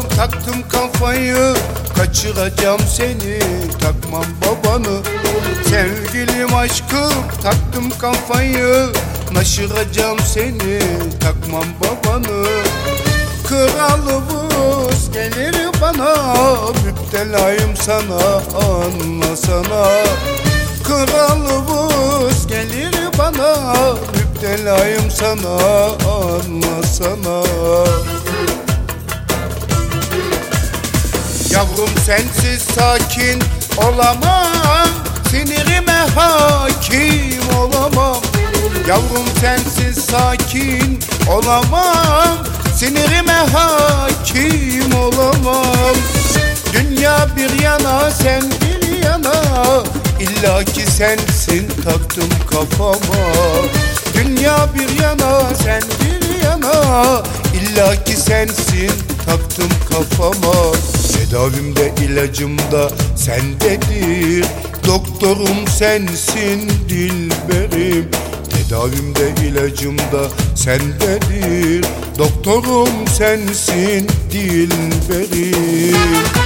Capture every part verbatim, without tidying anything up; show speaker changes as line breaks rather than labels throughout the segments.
taktım kafayı, kaçıracağım seni, takmam babanı. Sevgilim aşkım, taktım kafayı, naşıracağım seni, takmam babanı. Kralımız gelir bana, müptelayım sana, anlasana. Kralımız gelir bana, müptelayım sana, anlasana. Yavrum sensiz sakin olamam, sinirime hakim olamam. Yavrum sensiz sakin olamam, sinirime hakim olamam. Dünya bir yana, sen bir yana, İlla ki sensin taktım kafama. Dünya bir yana, sen bir yana, İlla ki sensin taktım kafama. Tedavimde ilacımda sendedir, doktorum sensin dilberim. Tedavimde ilacımda sendedir, doktorum sensin dilberim.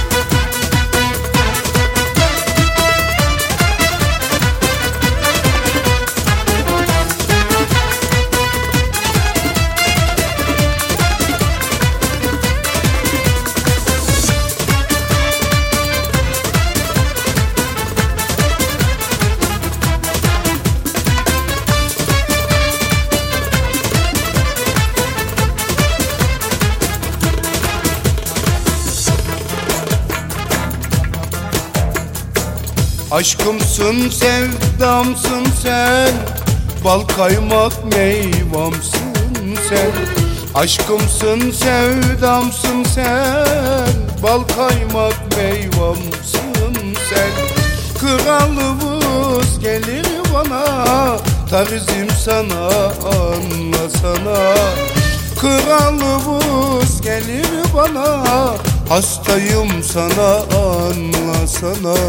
Aşkımsın, sevdamsın sen, bal kaymak meyvamsın sen. Aşkımsın, sevdamsın sen, bal kaymak meyvamsın sen. Kralımız gelir bana, tarzım sana, anlasana. Kralımız gelir bana, hastayım sana, anlasana.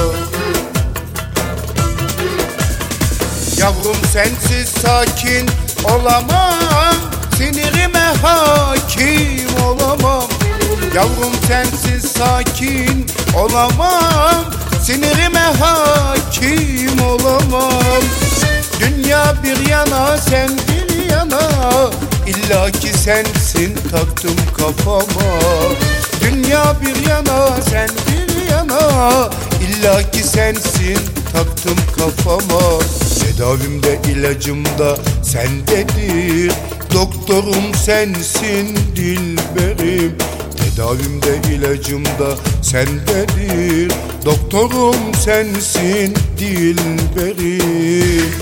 Yavrum sensiz sakin olamam, sinirime hakim olamam. Yavrum sensiz sakin olamam, sinirime hakim olamam. Dünya bir yana, sen bir yana, İlla ki sensin taktım kafama. Dünya bir yana, sen bir yana, İlla ki sensin taktım kafama. Tedavimde ilacımda sendedir, doktorum sensin dilberim. Tedavimde ilacımda sendedir, doktorum sensin dilberim.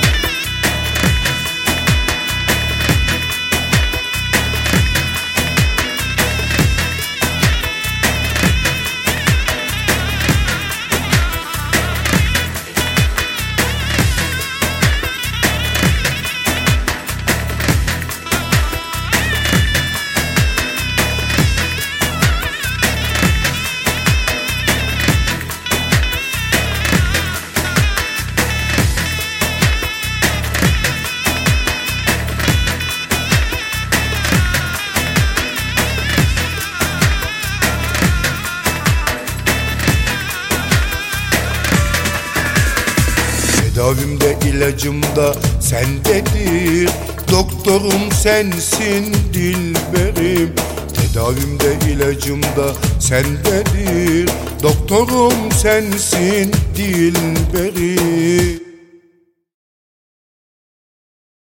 Tedavimde ilacımda sendedir, doktorum sensin dilberim. Tedavimde ilacımda sendedir, doktorum sensin dilberim.